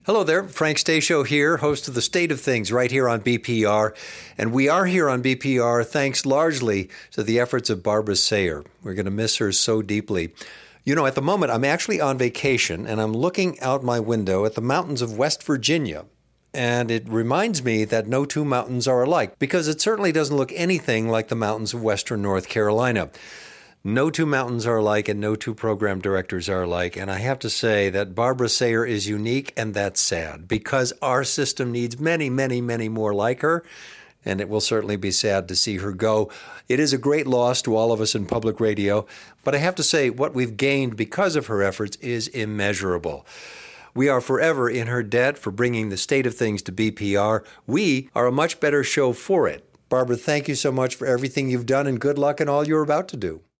Hello there, Frank Stasio here, host of The State of Things right here on BPR. And we are here on BPR thanks largely to the efforts of Barbara Sayer. We're going to miss her so deeply. You know, at the moment, I'm actually on vacation and I'm looking out my window at the mountains of West Virginia. And it reminds me that no two mountains are alike because it certainly doesn't look anything like the mountains of Western North Carolina. No two mountains are alike and no two program directors are alike. And I have to say that Barbara Sayer is unique, and that's sad because our system needs many, many, many more like her. And it will certainly be sad to see her go. It is a great loss to all of us in public radio. But I have to say what we've gained because of her efforts is immeasurable. We are forever in her debt for bringing the state of things to BPR. We are a much better show for it. Barbara, thank you so much for everything you've done, and good luck in all you're about to do.